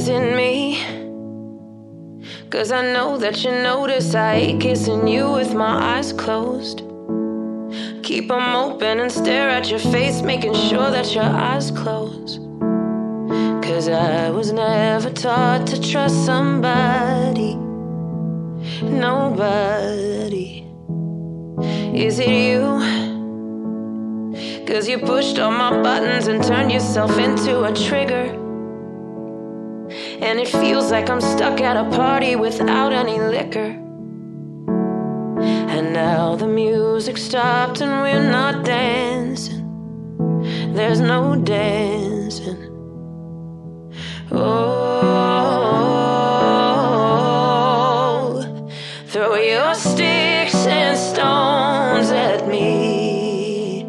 is it me? 'Cause I know that you notice I hate kissing you with my eyes closed. Keep them open and stare at your face, making sure that your eyes close. 'Cause I was never taught to trust somebody, nobody. Is it you? 'Cause you pushed all my buttons and turned yourself into a trigger. And it feels like I'm stuck at a party without any liquor. And now the music stopped and we're not dancing. There's no dancing. Oh, throw your sticks and stones at me,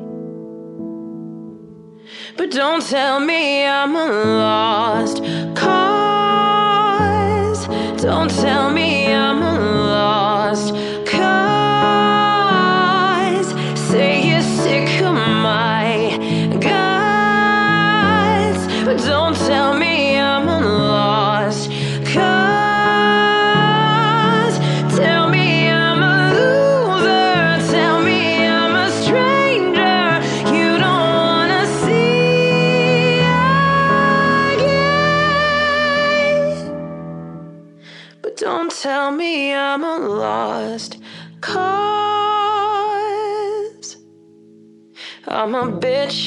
but don't tell me I'm a lost cause. Don't tell me I'm a lost cause. Say you're sick of my guts, but don't tell me I'm a lost cause. Tell me I'm a loser. Tell me I'm a stranger you don't wanna see again. But don't tell me I'm a lost cause. I'm a bitch,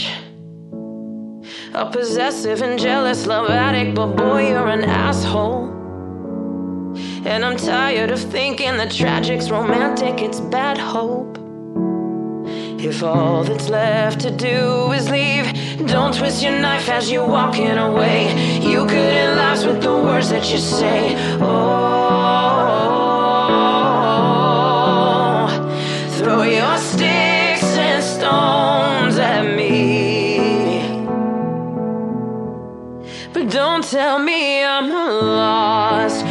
a possessive and jealous love addict, but boy, you're an asshole. And I'm tired of thinking the tragic's romantic, it's bad hope. If all that's left to do is leave, don't twist your knife as you're walking away. You couldn't last with the words that you say. Oh, throw your sticks and stones at me, but don't tell me I'm a lost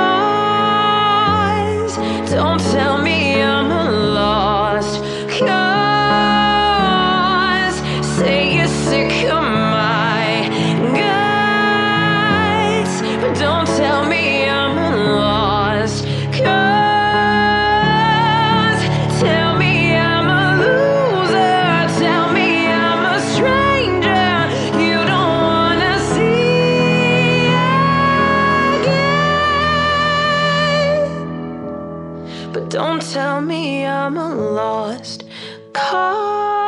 cause. Don't tell me I'm a lost cause. Say you're sick of my guts, but don't tell me I'm a lost cause. Tell me I'm a loser. Tell me I'm a stranger you don't wanna see again. But don't tell me I'm a lost cause.